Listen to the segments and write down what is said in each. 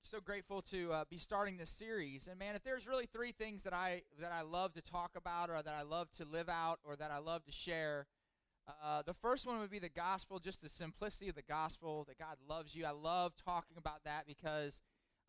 So grateful to be starting this series. And man, if there's really three things that I love to talk about, or that I love to live out, or that I love to share, the first one would be the gospel, just the simplicity of the gospel, that God loves you. I love talking about that because,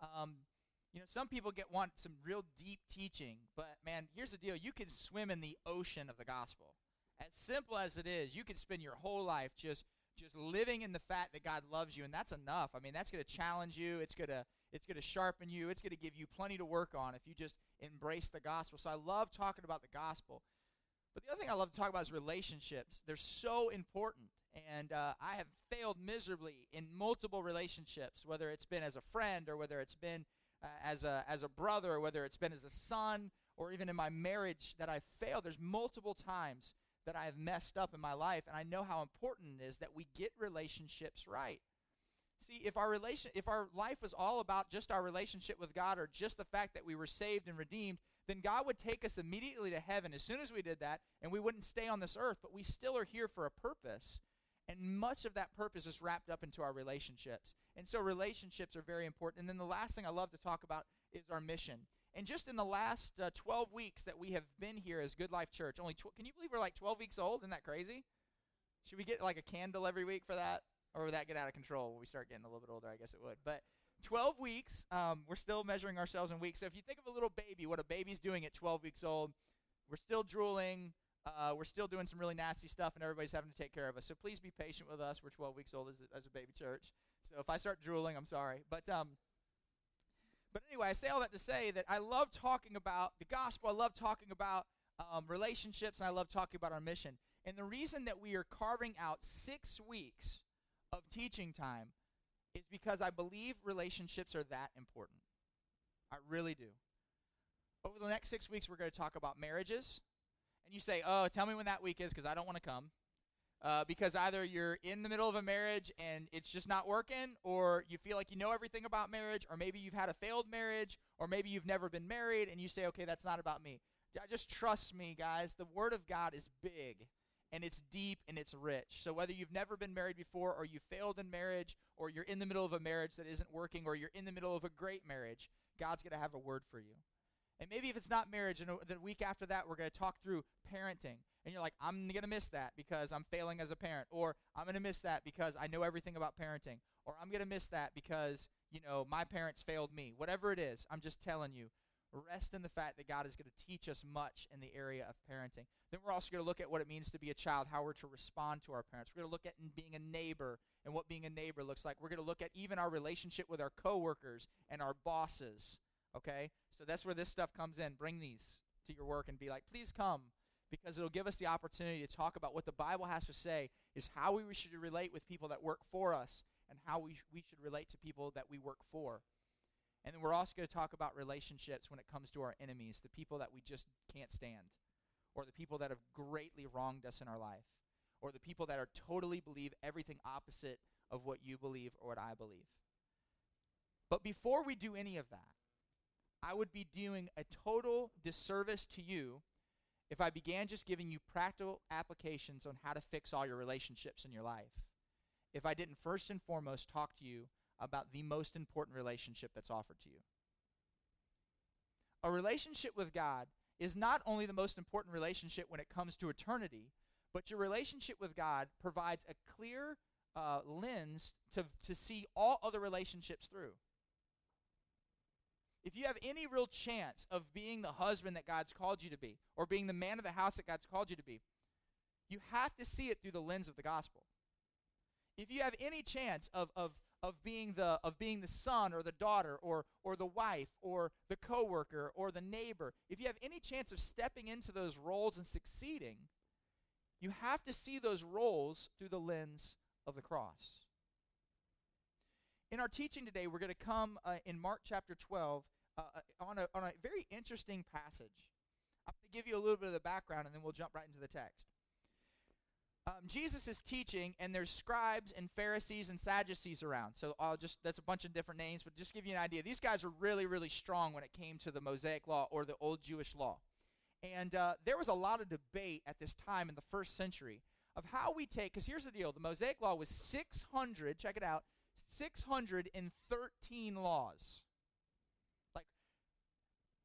some people want some real deep teaching. But man, here's the deal: you can swim in the ocean of the gospel. As simple as it is, you can spend your whole life just living in the fact that God loves you, and that's enough. I mean, that's going to challenge you. It's going to sharpen you. It's going to give you plenty to work on if you just embrace the gospel. So I love talking about the gospel. But the other thing I love to talk about is relationships. They're so important, and I have failed miserably in multiple relationships, whether it's been as a friend or whether it's been as a brother, or whether it's been as a son, or even in my marriage that I've failed. There's multiple times that I have messed up in my life, and I know how important it is that we get relationships right. See, if our life was all about just our relationship with God, or just the fact that we were saved and redeemed, then God would take us immediately to heaven as soon as we did that, and we wouldn't stay on this earth. But we still are here for a purpose, and much of that purpose is wrapped up into our relationships. And so relationships are very important. And then the last thing I love to talk about is our mission. And just in the last 12 weeks that we have been here as Good Life Church, can you believe we're like 12 weeks old? Isn't that crazy? Should we get like a candle every week for that? Or would that get out of control when we start getting a little bit older? I guess it would. But 12 weeks, we're still measuring ourselves in weeks. So if you think of a little baby, what a baby's doing at 12 weeks old, we're still drooling. We're still doing some really nasty stuff, and everybody's having to take care of us. So please be patient with us. We're 12 weeks old as a baby church. So if I start drooling, I'm sorry. But anyway, I say all that to say that I love talking about the gospel. I love talking about relationships, and I love talking about our mission. And the reason that we are carving out 6 weeks of teaching time is because I believe relationships are that important. I really do. Over the next 6 weeks, we're going to talk about marriages. And you say, oh, tell me when that week is, because I don't want to come. Because either you're in the middle of a marriage and it's just not working, or you feel like you know everything about marriage, or maybe you've had a failed marriage, or maybe you've never been married, and you say, okay, that's not about me. Just trust me, guys. The Word of God is big, and it's deep, and it's rich. So whether you've never been married before, or you failed in marriage, or you're in the middle of a marriage that isn't working, or you're in the middle of a great marriage, God's going to have a word for you. And maybe if it's not marriage, and the week after that, we're going to talk through parenting. And you're like, I'm going to miss that because I'm failing as a parent. Or I'm going to miss that because I know everything about parenting. Or I'm going to miss that because, my parents failed me. Whatever it is, I'm just telling you, rest in the fact that God is going to teach us much in the area of parenting. Then we're also going to look at what it means to be a child, how we're to respond to our parents. We're going to look at being a neighbor and what being a neighbor looks like. We're going to look at even our relationship with our coworkers and our bosses. Okay? So that's where this stuff comes in. Bring these to your work and be like, please come, because it'll give us the opportunity to talk about what the Bible has to say is how we should relate with people that work for us and how we should relate to people that we work for. And then we're also going to talk about relationships when it comes to our enemies, the people that we just can't stand, or the people that have greatly wronged us in our life, or the people that are totally believe everything opposite of what you believe or what I believe. But before we do any of that, I would be doing a total disservice to you if I began just giving you practical applications on how to fix all your relationships in your life, if I didn't first and foremost talk to you about the most important relationship that's offered to you. A relationship with God is not only the most important relationship when it comes to eternity, but your relationship with God provides a clear lens to see all other relationships through. If you have any real chance of being the husband that God's called you to be, or being the man of the house that God's called you to be, you have to see it through the lens of the gospel. If you have any chance of being the son or the daughter or the wife or the coworker or the neighbor, if you have any chance of stepping into those roles and succeeding, you have to see those roles through the lens of the cross. In our teaching today, we're going to come in Mark chapter 12 on a very interesting passage. I'm going to give you a little bit of the background, and then we'll jump right into the text. Jesus is teaching, and there's scribes and Pharisees and Sadducees around. So that's a bunch of different names, but just give you an idea. These guys are really, really strong when it came to the Mosaic law or the old Jewish law. And there was a lot of debate at this time in the first century of how we take, because here's the deal. The Mosaic law was 600, check it out, 613 laws.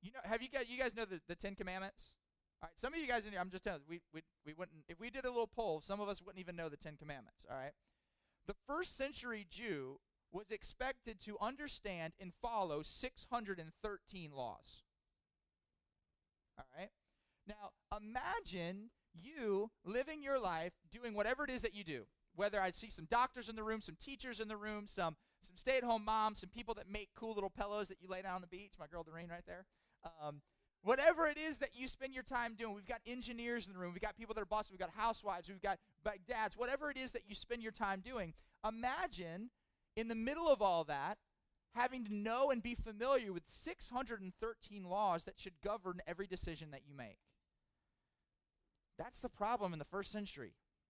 Have you guys know the Ten Commandments? All right, some of you guys in here, I'm just telling you, we wouldn't, if we did a little poll, some of us wouldn't even know the Ten Commandments, all right? The first century Jew was expected to understand and follow 613 laws. All right? Now, imagine you living your life doing whatever it is that you do. Whether I see some doctors in the room, some teachers in the room, some stay-at-home moms, some people that make cool little pillows that you lay down on the beach. My girl Doreen right there. Whatever it is that you spend your time doing. We've got engineers in the room. We've got people that are bosses. We've got housewives. We've got dads. Whatever it is that you spend your time doing. Imagine in the middle of all that, having to know and be familiar with 613 laws that should govern every decision that you make. That's the problem in the first century.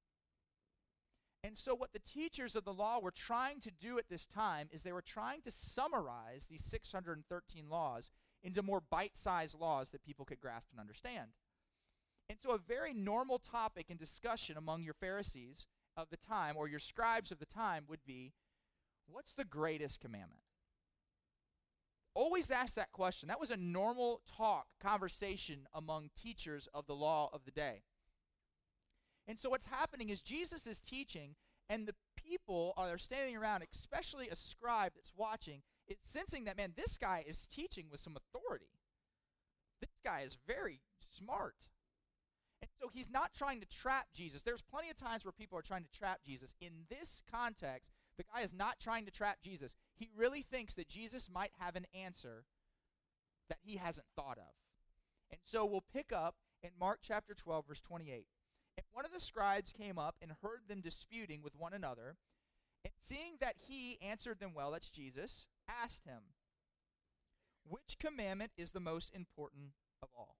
And so what the teachers of the law were trying to do at this time is they were trying to summarize these 613 laws into more bite-sized laws that people could grasp and understand. And so a very normal topic in discussion among your Pharisees of the time or your scribes of the time would be, what's the greatest commandment? Always ask that question. That was a normal conversation among teachers of the law of the day. And so what's happening is Jesus is teaching, and the people are standing around, especially a scribe that's watching, is sensing that, man, this guy is teaching with some authority. This guy is very smart. And so he's not trying to trap Jesus. There's plenty of times where people are trying to trap Jesus. In this context, the guy is not trying to trap Jesus. He really thinks that Jesus might have an answer that he hasn't thought of. And so we'll pick up in Mark chapter 12, verse 28. And one of the scribes came up and heard them disputing with one another, and seeing that he answered them well, that's Jesus, asked him, which commandment is the most important of all?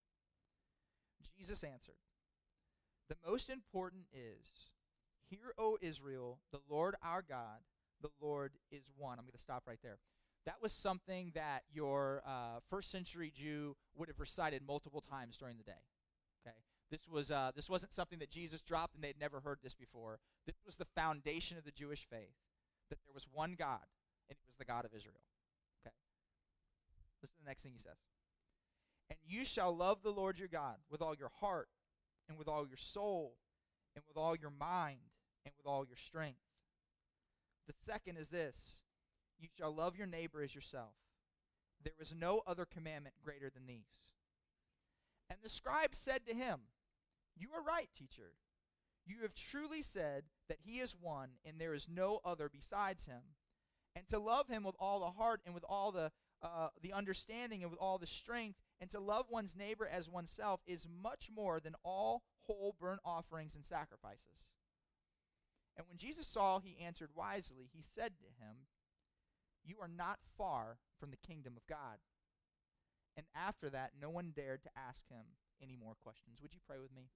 Jesus answered, the most important is, hear, O Israel, the Lord our God, the Lord is one. I'm going to stop right there. That was something that your first century Jew would have recited multiple times during the day. Okay, this wasn't something that Jesus dropped and they'd never heard this before. This was the foundation of the Jewish faith, that there was one God, and it was the God of Israel. Okay, listen to the next thing he says. And you shall love the Lord your God with all your heart, and with all your soul, and with all your mind, and with all your strength. The second is this, you shall love your neighbor as yourself. There is no other commandment greater than these. And the scribe said to him, you are right, teacher. You have truly said that he is one, and there is no other besides him. And to love him with all the heart, and with all the understanding, and with all the strength, and to love one's neighbor as oneself is much more than all whole burnt offerings and sacrifices. And when Jesus saw he answered wisely, he said to him, you are not far from the kingdom of God. And after that, no one dared to ask him any more questions. Would you pray with me?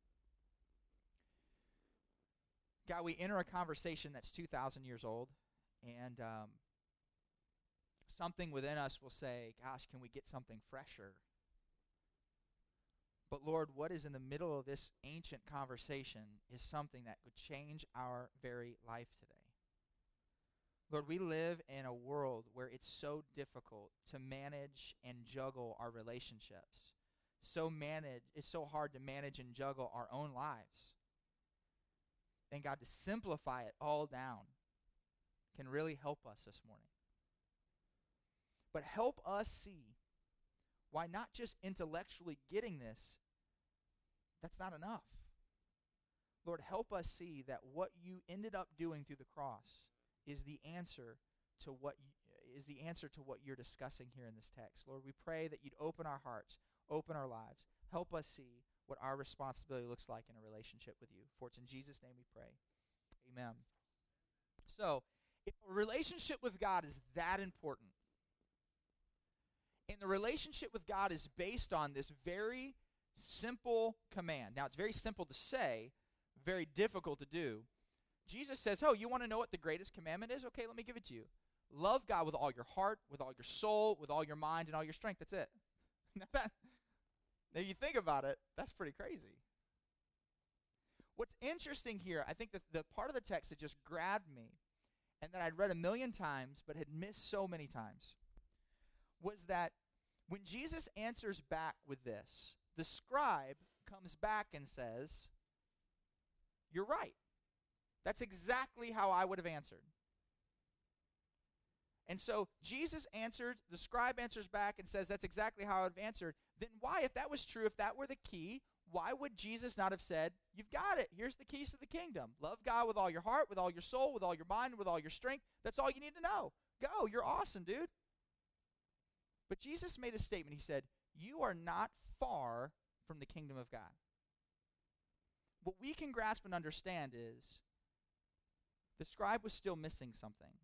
God, we enter a conversation that's 2,000 years old, and something within us will say, gosh, can we get something fresher? But Lord, what is in the middle of this ancient conversation is something that could change our very life today. Lord, we live in a world where it's so difficult to manage and juggle our relationships. It's so hard to manage and juggle our own lives. And God, to simplify it all down can really help us this morning. But help us see why not just intellectually getting this, that's not enough. Lord, help us see that what you ended up doing through the cross is the answer to what you're discussing here in this text. Lord, we pray that you'd open our hearts, open our lives, help us see what our responsibility looks like in a relationship with you. For it's in Jesus' name we pray. Amen. So, if a relationship with God is that important, and the relationship with God is based on this very simple command. Now, it's very simple to say, very difficult to do. Jesus says, oh, you want to know what the greatest commandment is? Okay, let me give it to you. Love God with all your heart, with all your soul, with all your mind, and all your strength. That's it. Now, you think about it, that's pretty crazy. What's interesting here, I think that the part of the text that just grabbed me, and that I'd read 1,000,000 times, but had missed so many times, was that When Jesus answers back with this, the scribe comes back and says, "You're right. That's exactly how I would have answered." And so Jesus answered, the scribe answers back and says, "That's exactly how I would have answered." Then why, if that was true, if that were the key, why would Jesus not have said, "You've got it. Here's the keys to the kingdom. Love God with all your heart, with all your soul, with all your mind, with all your strength. That's all you need to know. Go. You're awesome, dude." But Jesus made a statement. He said, "You are not far from the kingdom of God." What we can grasp and understand is the scribe was still missing something.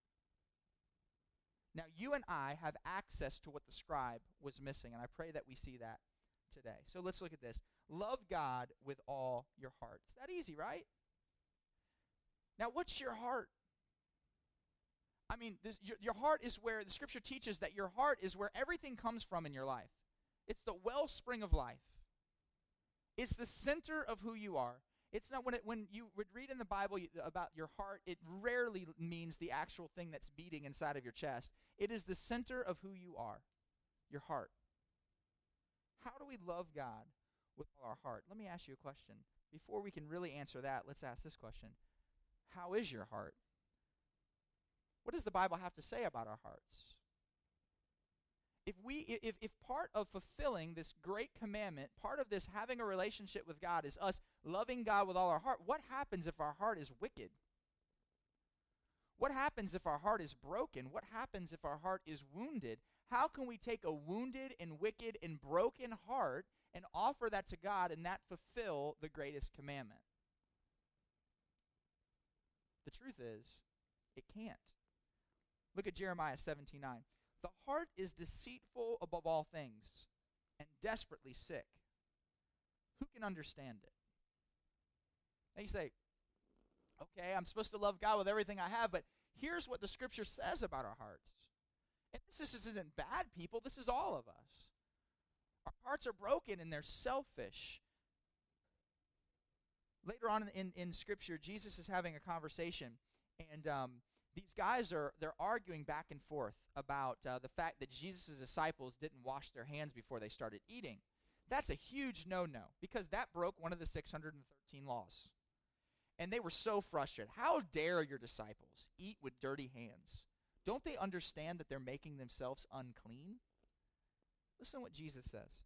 Now, you and I have access to what the scribe was missing, and I pray that we see that today. So let's look at this. Love God with all your heart. It's that easy, right? Now, what's your heart? I mean, your heart is where the Scripture teaches that your heart is where everything comes from in your life. It's the wellspring of life. It's the center of who you are. It's not when you would read in the Bible about your heart, it rarely means the actual thing that's beating inside of your chest. It is the center of who you are, your heart. How do we love God with all our heart? Let me ask you a question. Before we can really answer that, let's ask this question. How is your heart? What does the Bible have to say about our hearts? If part of fulfilling this great commandment, part of this having a relationship with God is us loving God with all our heart, what happens if our heart is wicked? What happens if our heart is broken? What happens if our heart is wounded? How can we take a wounded and wicked and broken heart and offer that to God and that fulfill the greatest commandment? The truth is, it can't. Look at Jeremiah 17:9. The heart is deceitful above all things and desperately sick. Who can understand it? Now you say, okay, I'm supposed to love God with everything I have, but here's what the Scripture says about our hearts. And this isn't bad people, this is all of us. Our hearts are broken and they're selfish. Later on in Scripture, Jesus is having a conversation, and these guys they're arguing back and forth about the fact that Jesus' disciples didn't wash their hands before they started eating. That's a huge no-no, because that broke one of the 613 laws. And they were so frustrated. How dare your disciples eat with dirty hands? Don't they understand that they're making themselves unclean? Listen to what Jesus says.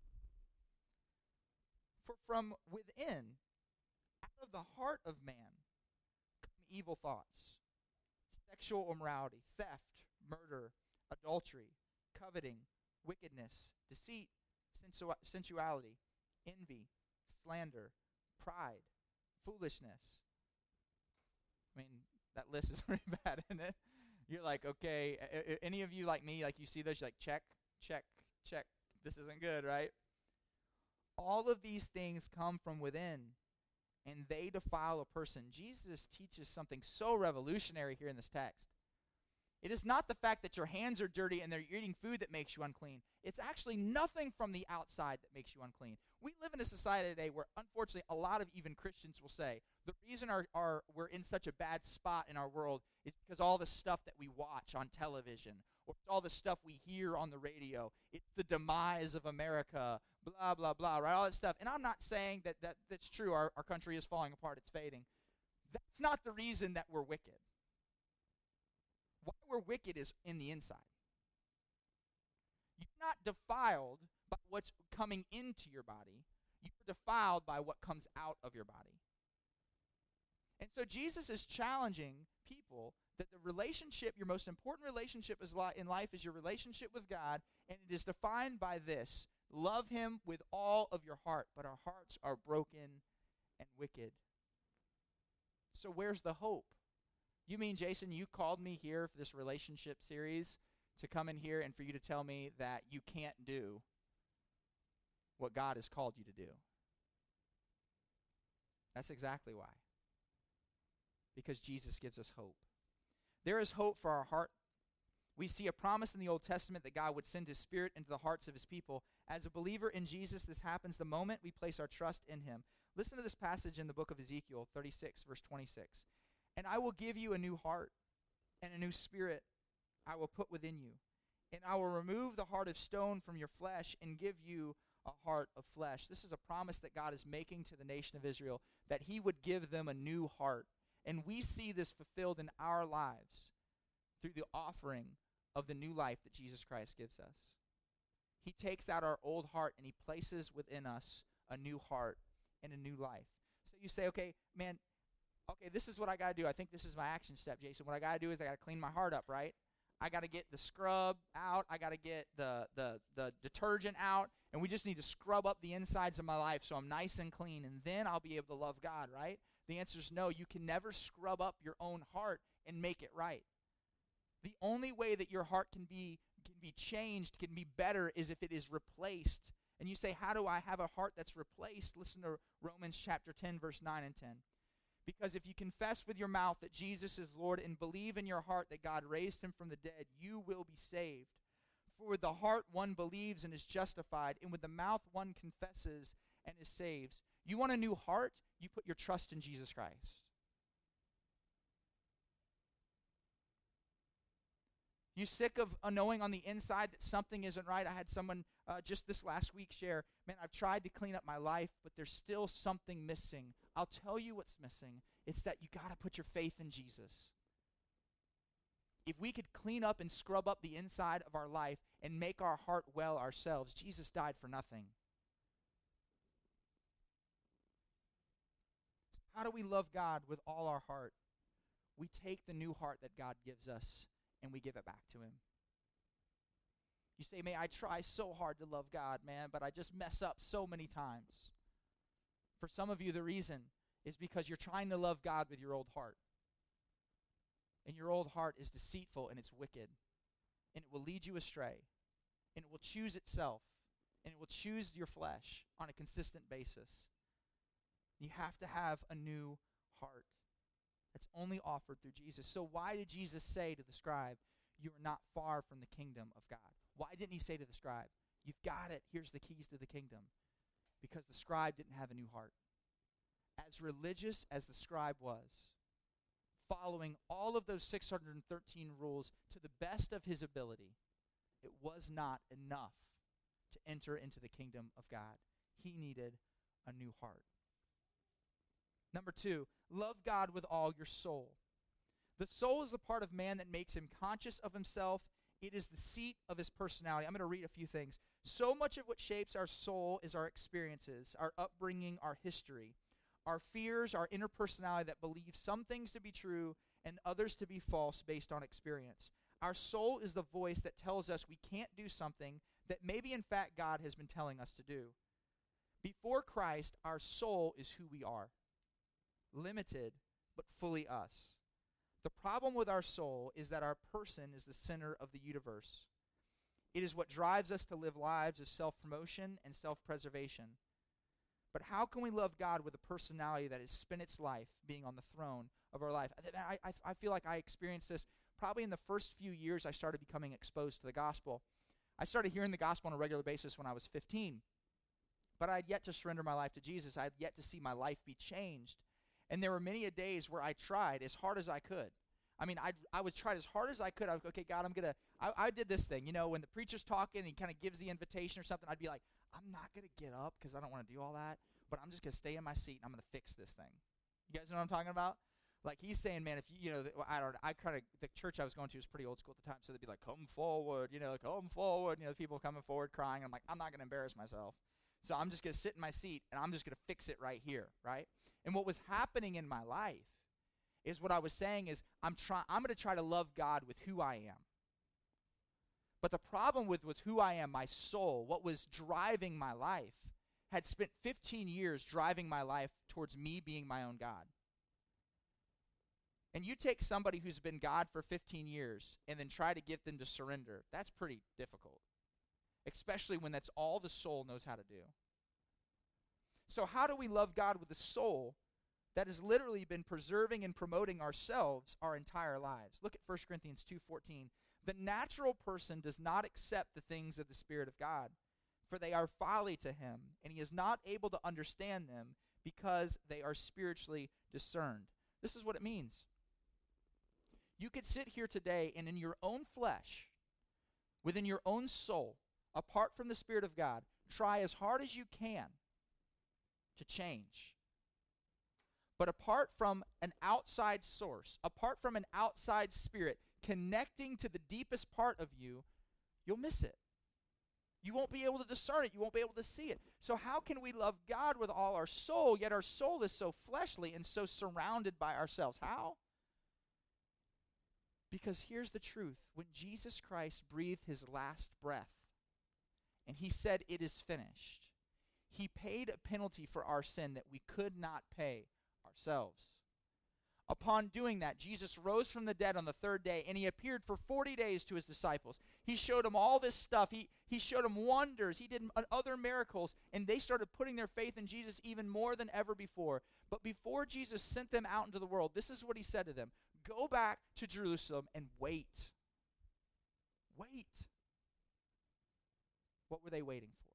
For from within, out of the heart of man, come evil thoughts, sexual immorality, theft, murder, adultery, coveting, wickedness, deceit, sensuality, envy, slander, pride, foolishness. I mean, that list is pretty bad, isn't it? You're like, okay, any of you like me, like you see those, you're like, check, check, check. This isn't good, right? All of these things come from within, and they defile a person. Jesus teaches something so revolutionary here in this text. It is not the fact that your hands are dirty and they're eating food that makes you unclean. It's actually nothing from the outside that makes you unclean. We live in a society today where, unfortunately, a lot of even Christians will say, the reason we're in such a bad spot in our world is because all the stuff that we watch on television, or all the stuff we hear on the radio, it's the demise of America, blah, blah, blah, right? All that stuff. And I'm not saying that's true. Our country is falling apart. It's fading. That's not the reason that we're wicked. Why we're wicked is in the inside. You're not defiled by what's coming into your body. You're defiled by what comes out of your body. And so Jesus is challenging people that the relationship, your most important relationship in life is your relationship with God, and it is defined by this. Love Him with all of your heart, but our hearts are broken and wicked. So where's the hope? You mean, Jason, you called me here for this relationship series to come in here and for you to tell me that you can't do what God has called you to do? That's exactly why. Because Jesus gives us hope. There is hope for our heart. We see a promise in the Old Testament that God would send His Spirit into the hearts of His people. As a believer in Jesus, this happens the moment we place our trust in Him. Listen to this passage in the book of Ezekiel 36, verse 26. And I will give you a new heart, and a new spirit I will put within you. And I will remove the heart of stone from your flesh and give you a heart of flesh. This is a promise that God is making to the nation of Israel, that he would give them a new heart. And we see this fulfilled in our lives through the offering of the new life that Jesus Christ gives us. He takes out our old heart and he places within us a new heart and a new life. So you say, okay, this is what I got to do. I think this is my action step, Jason. What I got to do is I got to clean my heart up, right? I got to get the scrub out. I got to get the detergent out. And we just need to scrub up the insides of my life so I'm nice and clean. And then I'll be able to love God, right? The answer is no. You can never scrub up your own heart and make it right. The only way that your heart can be changed, can be better, is if it is replaced. And you say, how do I have a heart that's replaced? Listen to Romans chapter 10, verse 9 and 10. Because if you confess with your mouth that Jesus is Lord and believe in your heart that God raised him from the dead, you will be saved. For with the heart one believes and is justified, and with the mouth one confesses and is saved. You want a new heart? You put your trust in Jesus Christ. You sick of knowing on the inside that something isn't right? I had someone just this last week share, man, I've tried to clean up my life, but there's still something missing. I'll tell you what's missing. It's that you got to put your faith in Jesus. If we could clean up and scrub up the inside of our life and make our heart well ourselves, Jesus died for nothing. How do we love God with all our heart? We take the new heart that God gives us and we give it back to him. You say, may I try so hard to love God, man, but I just mess up so many times. For some of you, the reason is because you're trying to love God with your old heart. And your old heart is deceitful and it's wicked. And it will lead you astray. And it will choose itself. And it will choose your flesh on a consistent basis. You have to have a new heart. That's only offered through Jesus. So why did Jesus say to the scribe, you are not far from the kingdom of God? Why didn't he say to the scribe, you've got it, here's the keys to the kingdom? Because the scribe didn't have a new heart. As religious as the scribe was, following all of those 613 rules to the best of his ability, it was not enough to enter into the kingdom of God. He needed a new heart. Number 2, love God with all your soul. The soul is the part of man that makes him conscious of himself. It is the seat of his personality. I'm going to read a few things. So much of what shapes our soul is our experiences, our upbringing, our history, our fears, our inner personality that believes some things to be true and others to be false based on experience. Our soul is the voice that tells us we can't do something that maybe in fact God has been telling us to do. Before Christ, our soul is who we are. Limited, but fully us. The problem with our soul is that our person is the center of the universe. It is what drives us to live lives of self-promotion and self-preservation. But how can we love God with a personality that has spent its life being on the throne of our life? I feel like I experienced this probably in the first few years I started becoming exposed to the gospel. I started hearing the gospel on a regular basis when I was 15. But I had yet to surrender my life to Jesus. I had yet to see my life be changed. And there were many a days where I tried as hard as I could. I mean, I would try as hard as I could. I was, okay, God, I did this thing. You know, when the preacher's talking and he kind of gives the invitation or something, I'd be like, I'm not going to get up because I don't want to do all that, but I'm just going to stay in my seat and I'm going to fix this thing. You guys know what I'm talking about? Like he's saying, man, if you know, the church I was going to was pretty old school at the time, so they'd be like, come forward, come forward. People coming forward crying. I'm like, I'm not going to embarrass myself. So I'm just going to sit in my seat, and I'm just going to fix it right here, right? And what was happening in my life is what I was saying is I'm going to try to love God with who I am. But the problem with who I am, my soul, what was driving my life, had spent 15 years driving my life towards me being my own God. And you take somebody who's been God for 15 years and then try to get them to surrender, that's pretty difficult. Especially when that's all the soul knows how to do. So how do we love God with the soul that has literally been preserving and promoting ourselves our entire lives? Look at 1 Corinthians 2:14. The natural person does not accept the things of the Spirit of God, for they are folly to him, and he is not able to understand them because they are spiritually discerned. This is what it means. You could sit here today and in your own flesh within your own soul, apart from the Spirit of God, try as hard as you can to change. But apart from an outside source, apart from an outside spirit connecting to the deepest part of you, you'll miss it. You won't be able to discern it. You won't be able to see it. So how can we love God with all our soul, yet our soul is so fleshly and so surrounded by ourselves? How? Because here's the truth. When Jesus Christ breathed his last breath and he said, "It is finished," he paid a penalty for our sin that we could not pay ourselves. Upon doing that, Jesus rose from the dead on the third day, and he appeared for 40 days to his disciples. He showed them all this stuff. He showed them wonders. He did other miracles, and they started putting their faith in Jesus even more than ever before. But before Jesus sent them out into the world, this is what he said to them: "Go back to Jerusalem and wait." Wait. What were they waiting for?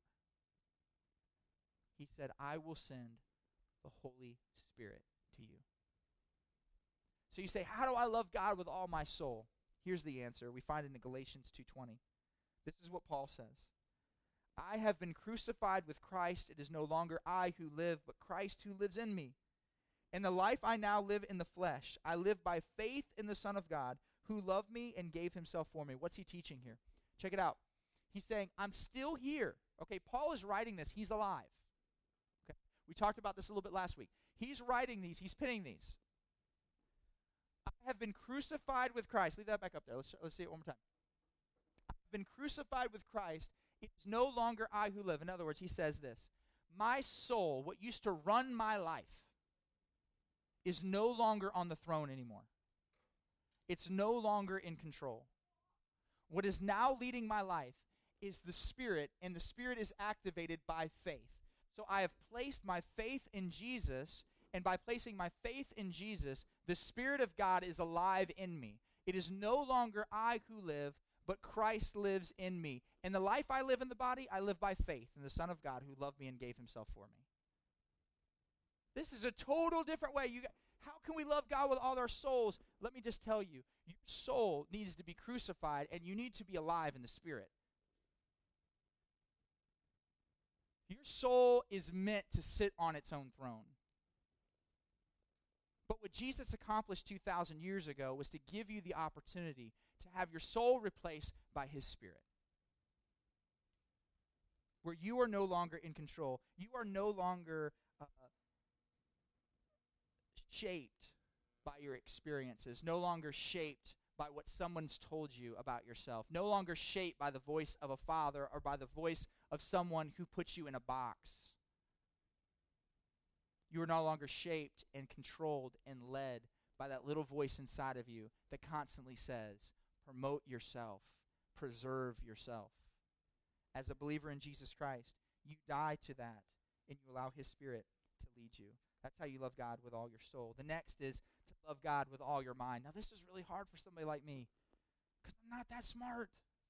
He said, "I will send the Holy Spirit to you." So you say, how do I love God with all my soul? Here's the answer. We find it in Galatians 2:20. This is what Paul says. "I have been crucified with Christ. It is no longer I who live, but Christ who lives in me. In the life I now live in the flesh, I live by faith in the Son of God, who loved me and gave himself for me." What's he teaching here? Check it out. He's saying, I'm still here. Okay, Paul is writing this. He's alive. Okay, we talked about this a little bit last week. He's writing these. He's penning these. "I have been crucified with Christ." Leave that back up there. Let's see it one more time. "I've been crucified with Christ. It is no longer I who live." In other words, he says this: my soul, what used to run my life, is no longer on the throne anymore. It's no longer in control. What is now leading my life is the Spirit, and the Spirit is activated by faith. So I have placed my faith in Jesus, and by placing my faith in Jesus, the Spirit of God is alive in me. It is no longer I who live, but Christ lives in me. And the life I live in the body, I live by faith in the Son of God who loved me and gave himself for me. This is a total different way. How can we love God with all our souls? Let me just tell you, your soul needs to be crucified, and you need to be alive in the Spirit. Your soul is meant to sit on its own throne. But what Jesus accomplished 2,000 years ago was to give you the opportunity to have your soul replaced by his Spirit, where you are no longer in control. You are no longer shaped by your experiences, no longer shaped by what someone's told you about yourself, no longer shaped by the voice of a father or by the voice of someone who puts you in a box. You are no longer shaped and controlled and led by that little voice inside of you that constantly says, promote yourself, preserve yourself. As a believer in Jesus Christ, you die to that, and you allow his Spirit to lead you. That's how you love God with all your soul. The next is to love God with all your mind. Now, this is really hard for somebody like me, because I'm not that smart.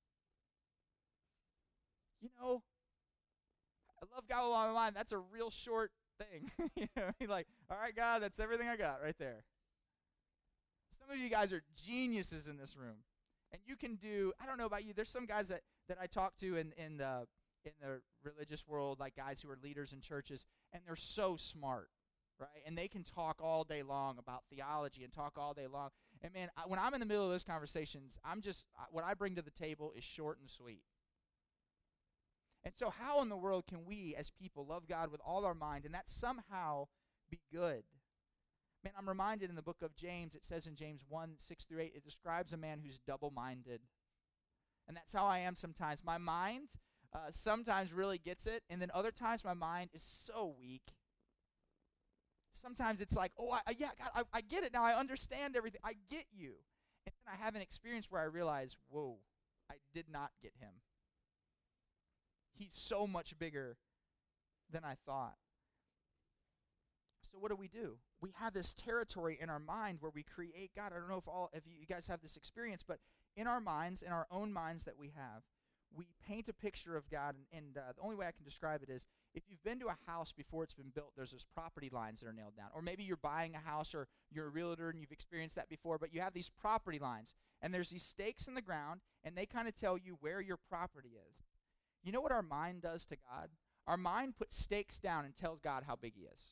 You know, I love God with all my mind. That's a real short thing. You know, you're like, all right, God, that's everything I got right there. Some of you guys are geniuses in this room. And you can do, I don't know about you, there's some guys that I talk to in the religious world, like guys who are leaders in churches, and they're so smart, right? And they can talk all day long about theology and talk all day long. And man, when I'm in the middle of those conversations, what I bring to the table is short and sweet. And so how in the world can we as people love God with all our mind and that somehow be good? Man, I'm reminded in the book of James, it says in James 1:6-8, it describes a man who's double-minded. And that's how I am sometimes. My mind sometimes really gets it, and then other times my mind is so weak. Sometimes it's like, oh, God, I get it now. I understand everything. I get you. And then I have an experience where I realize, whoa, I did not get him. He's so much bigger than I thought. So what do? We have this territory in our mind where we create God. I don't know if you guys have this experience, but in our minds, in our own minds that we have, we paint paint a picture of God, and the only way I can describe it is, if you've been to a house before it's been built, there's those property lines that are nailed down. Or maybe you're buying a house, or you're a realtor and you've experienced that before, but you have these property lines, and there's these stakes in the ground, and they kind of tell you where your property is. You know what our mind does to God? Our mind puts stakes down and tells God how big he is.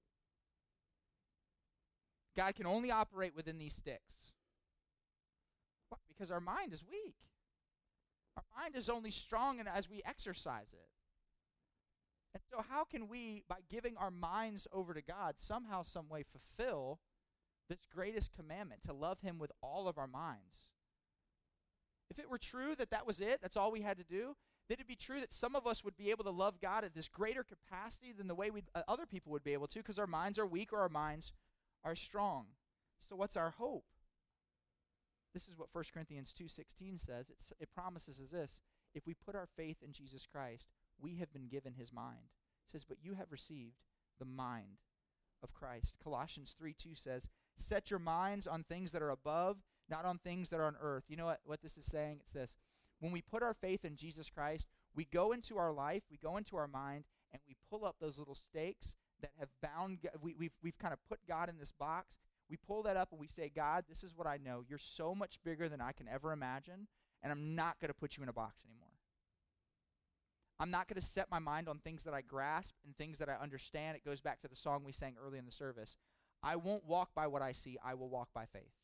God can only operate within these sticks. Why? Because our mind is weak. Our mind is only strong as we exercise it. And so how can we, by giving our minds over to God, somehow, some way fulfill this greatest commandment, to love him with all of our minds? If it were true that that was it, that's all we had to do, then it'd be true that some of us would be able to love God at this greater capacity than the way other people would be able to, because our minds are weak or our minds are strong. So what's our hope? This is what 1 Corinthians 2:16 says. It promises us this: if we put our faith in Jesus Christ, we have been given his mind. It says, but you have received the mind of Christ. Colossians 3:2 says, set your minds on things that are above, not on things that are on earth. You know what this is saying? It's this: when we put our faith in Jesus Christ, we go into our life, we go into our mind, and we pull up those little stakes that have bound. We've kind of put God in this box. We pull that up and we say, God, this is what I know. You're so much bigger than I can ever imagine, and I'm not going to put you in a box anymore. I'm not going to set my mind on things that I grasp and things that I understand. It goes back to the song we sang early in the service. I won't walk by what I see. I will walk by faith.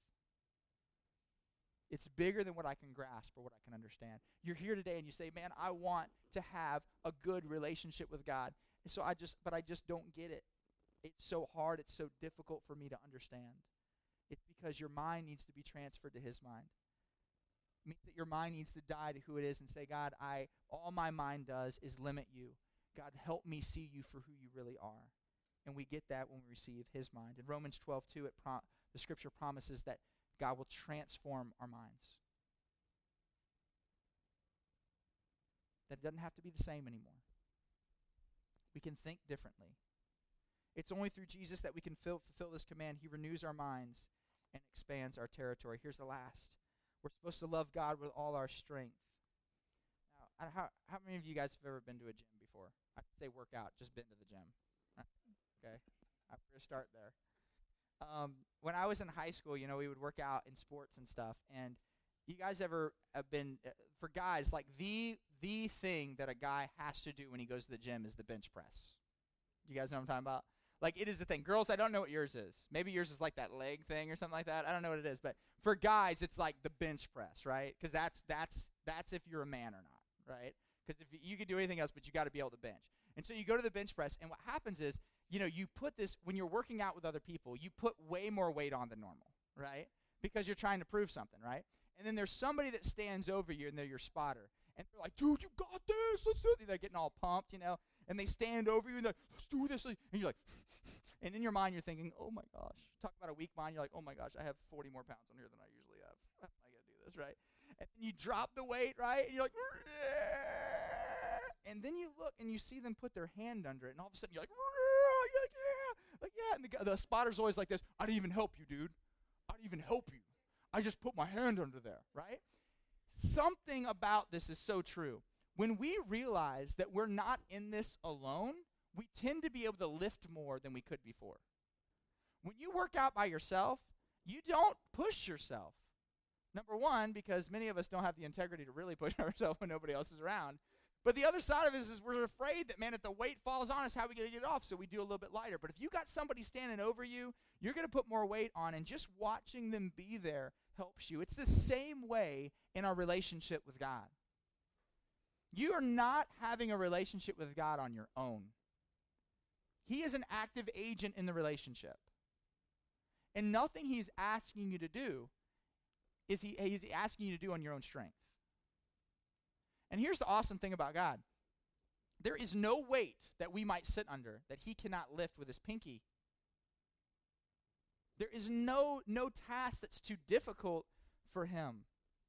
It's bigger than what I can grasp or what I can understand. You're here today and you say, man, I want to have a good relationship with God. And so I just don't get it. It's so hard. It's so difficult for me to understand. It's because your mind needs to be transferred to his mind. It means that your mind needs to die to who it is and say, God, all my mind does is limit you. God, help me see you for who you really are. And we get that when we receive his mind. In Romans 12:2, the scripture promises that God will transform our minds. That it doesn't have to be the same anymore. We can think differently. It's only through Jesus that we can fulfill this command. He renews our minds and expands our territory. Here's the last. We're supposed to love God with all our strength. Now, how many of you guys have ever been to a gym before? I say work out, just been to the gym. Okay, I'm going to start there. When I was in high school, we would work out in sports and stuff. And you guys ever have been, for guys, like the thing that a guy has to do when he goes to the gym is the bench press. You guys know what I'm talking about? Like, it is the thing. Girls, I don't know what yours is. Maybe yours is like that leg thing or something like that. I don't know what it is. But for guys, it's like the bench press, right? Because that's if you're a man or not, right? Because if you can do anything else, but you got to be able to bench. And so you go to the bench press, and what happens is, you put this, when you're working out with other people, you put way more weight on than normal, right? Because you're trying to prove something, right? And then there's somebody that stands over you, and they're your spotter. And they're like, dude, you got this. Let's do it. They're getting all pumped, And they stand over you, and they're like, let's do this. And you're like, and in your mind, you're thinking, oh, my gosh. Talk about a weak mind. You're like, oh, my gosh, I have 40 more pounds on here than I usually have. How am I going to do this, right? And then you drop the weight, right? And you're like, and then you look, and you see them put their hand under it. And all of a sudden, you're like, yeah. And the spotter's always like this. I didn't even help you, dude. I didn't even help you. I just put my hand under there, right? Something about this is so true. When we realize that we're not in this alone, we tend to be able to lift more than we could before. When you work out by yourself, you don't push yourself. Number one, because many of us don't have the integrity to really push ourselves when nobody else is around. But the other side of it is we're afraid that, man, if the weight falls on us, how are we going to get it off? So we do a little bit lighter. But if you got somebody standing over you, you're going to put more weight on, and just watching them be there helps you. It's the same way in our relationship with God. You are not having a relationship with God on your own. He is an active agent in the relationship. And nothing he's asking you to do is he's asking you to do on your own strength. And here's the awesome thing about God. There is no weight that we might sit under that he cannot lift with his pinky. There is no task that's too difficult for him.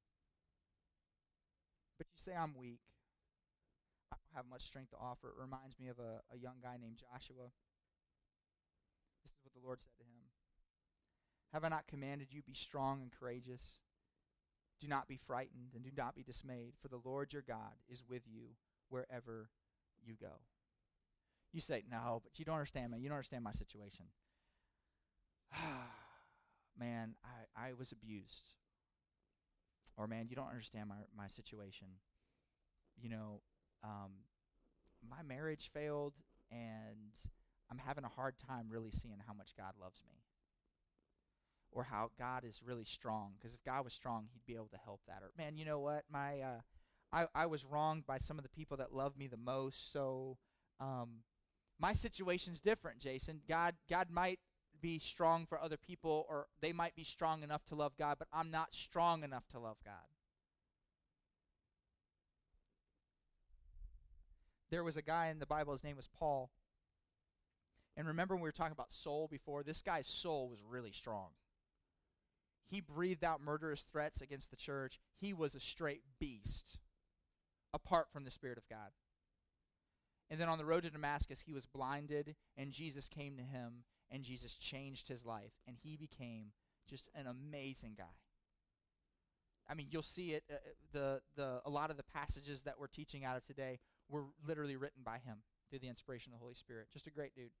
But you say, I'm weak. I don't have much strength to offer. It reminds me of a young guy named Joshua. This is what the Lord said to him. Have I not commanded you, be strong and courageous? Do not be frightened and do not be dismayed, for the Lord your God is with you wherever you go. You say, no, but you don't understand me. You don't understand my situation. Man, I was abused. Or, man, you don't understand my situation. You know, my marriage failed, and I'm having a hard time really seeing how much God loves me. Or how God is really strong. Because if God was strong, he'd be able to help that. Or, man, you know what? I was wronged by some of the people that love me the most. So my situation's different, Jason. God might be strong for other people, or they might be strong enough to love God, but I'm not strong enough to love God. There was a guy in the Bible, his name was Paul. And remember when we were talking about soul before? This guy's soul was really strong. He breathed out murderous threats against the church. He was a straight beast, apart from the Spirit of God. And then on the road to Damascus, he was blinded, and Jesus came to him, and Jesus changed his life, and he became just an amazing guy. I mean, you'll see it. A lot of the passages that we're teaching out of today were literally written by him through the inspiration of the Holy Spirit. Just a great dude.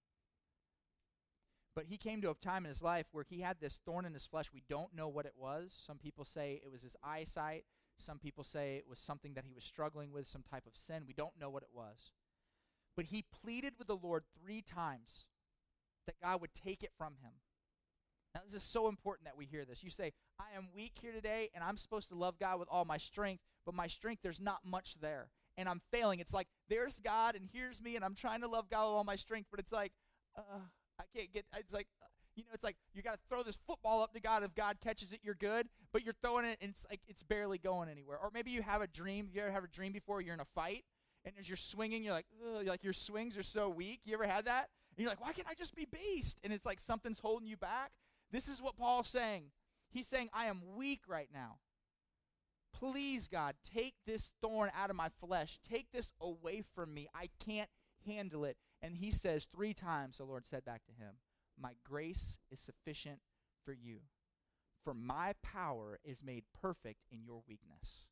But he came to a time in his life where he had this thorn in his flesh. We don't know what it was. Some people say it was his eyesight. Some people say it was something that he was struggling with, some type of sin. We don't know what it was. But he pleaded with the Lord 3 times that God would take it from him. Now, this is so important that we hear this. You say, I am weak here today, and I'm supposed to love God with all my strength, but my strength, there's not much there, and I'm failing. It's like, there's God, and here's me, and I'm trying to love God with all my strength, but it's like, I can't get, it's like, it's like you got to throw this football up to God. If God catches it, you're good, but you're throwing it, and it's like it's barely going anywhere. Or maybe you have a dream. You ever have a dream before you're in a fight, and as you're swinging, you're like your swings are so weak. You ever had that? And you're like, why can't I just be beast? And it's like something's holding you back. This is what Paul's saying. He's saying, I am weak right now. Please, God, take this thorn out of my flesh. Take this away from me. I can't handle it. And he says 3 times, the Lord said back to him, my grace is sufficient for you, for my power is made perfect in your weakness.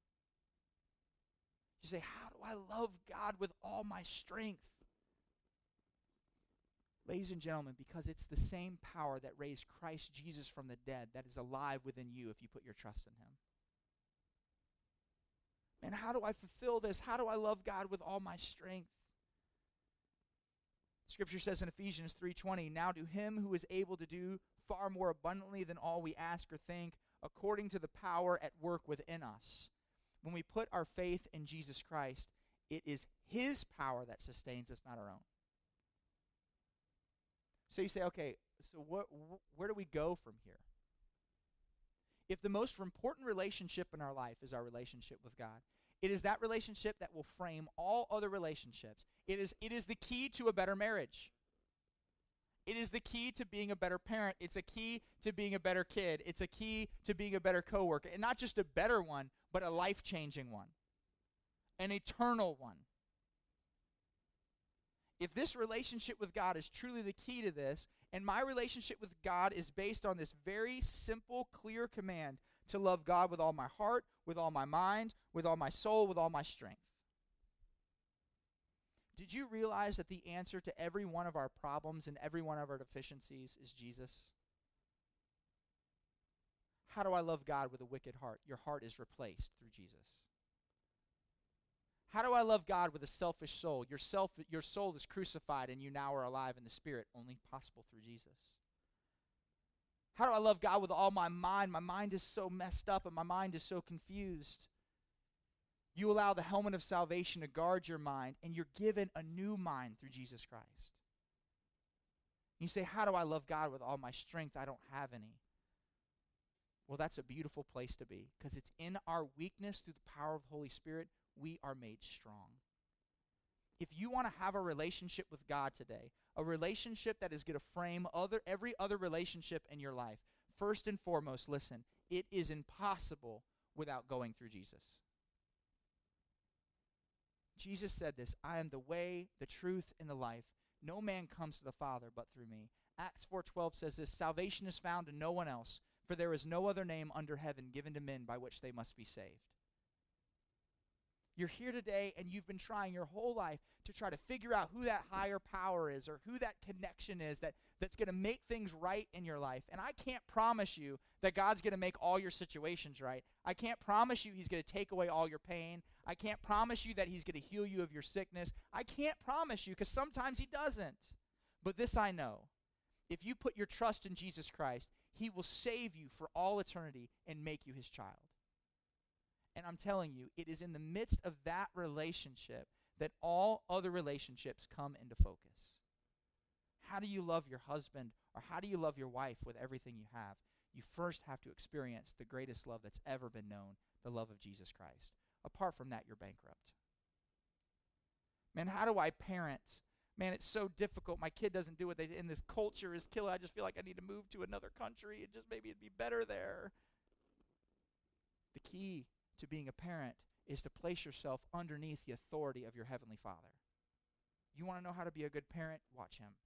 You say, how do I love God with all my strength? Ladies and gentlemen, because it's the same power that raised Christ Jesus from the dead that is alive within you if you put your trust in him. Man, how do I fulfill this? How do I love God with all my strength? Scripture says in Ephesians 3:20, now to him who is able to do far more abundantly than all we ask or think, according to the power at work within us. When we put our faith in Jesus Christ, it is his power that sustains us, not our own. So you say, okay, so where do we go from here? If the most important relationship in our life is our relationship with God, it is that relationship that will frame all other relationships. It is the key to a better marriage. It is the key to being a better parent. It's a key to being a better kid. It's a key to being a better coworker. And not just a better one, but a life-changing one. An eternal one. If this relationship with God is truly the key to this, and my relationship with God is based on this very simple, clear command to love God with all my heart, with all my mind, with all my soul, with all my strength. Did you realize that the answer to every one of our problems and every one of our deficiencies is Jesus? How do I love God with a wicked heart? Your heart is replaced through Jesus. How do I love God with a selfish soul? Your soul is crucified and you now are alive in the Spirit, only possible through Jesus. How do I love God with all my mind? My mind is so messed up and my mind is so confused. You allow the helmet of salvation to guard your mind, and you're given a new mind through Jesus Christ. You say, how do I love God with all my strength? I don't have any. Well, that's a beautiful place to be, because it's in our weakness through the power of the Holy Spirit, we are made strong. If you want to have a relationship with God today, a relationship that is going to frame every other relationship in your life, first and foremost, listen, it is impossible without going through Jesus. Jesus said this, I am the way, the truth, and the life. No man comes to the Father but through me. Acts 4:12 says this, salvation is found in no one else, For there is no other name under heaven given to men by which they must be saved. You're here today and you've been trying your whole life to try to figure out who that higher power is or who that connection is that's going to make things right in your life. And I can't promise you that God's going to make all your situations right. I can't promise you he's going to take away all your pain. I can't promise you that he's going to heal you of your sickness. I can't promise you because sometimes he doesn't. But this I know. If you put your trust in Jesus Christ, he will save you for all eternity and make you his child. And I'm telling you, it is in the midst of that relationship that all other relationships come into focus. How do you love your husband or how do you love your wife with everything you have? You first have to experience the greatest love that's ever been known, the love of Jesus Christ. Apart from that, you're bankrupt. Man, how do I parent? Man, it's so difficult. My kid doesn't do what they did, and this culture is killing. I just feel like I need to move to another country and just maybe it'd be better there. The key to being a parent is to place yourself underneath the authority of your Heavenly Father. You want to know how to be a good parent? Watch him.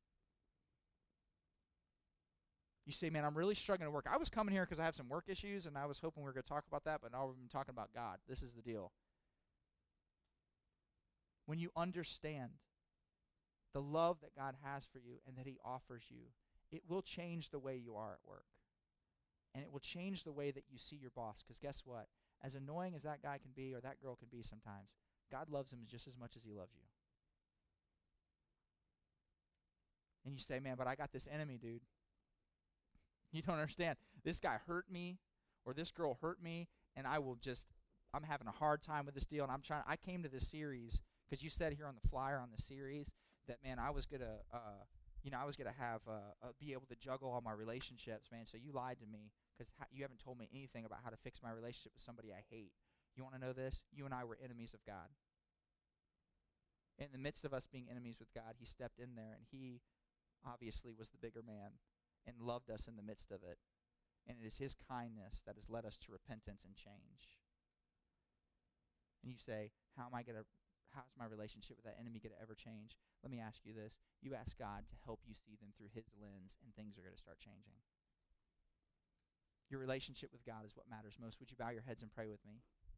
You say, man, I'm really struggling to work. I was coming here because I have some work issues, and I was hoping we were going to talk about that, but now we've been talking about God. This is the deal. When you understand the love that God has for you and that he offers you, it will change the way you are at work. And it will change the way that you see your boss. Because guess what? As annoying as that guy can be or that girl can be sometimes, God loves him just as much as he loves you. And you say, man, but I got this enemy, dude. You don't understand. This guy hurt me or this girl hurt me, and I'm having a hard time with this deal, and I came to this series because you said here on the flyer on the series that, man, I was going to have be able to juggle all my relationships, man. So you lied to me because you haven't told me anything about how to fix my relationship with somebody I hate. You want to know this? You and I were enemies of God. In the midst of us being enemies with God, he stepped in there, and he obviously was the bigger man and loved us in the midst of it. And it is his kindness that has led us to repentance and change. And you say, how's my relationship with that enemy going to ever change? Let me ask you this. You ask God to help you see them through his lens, and things are going to start changing. Your relationship with God is what matters most. Would you bow your heads and pray with me?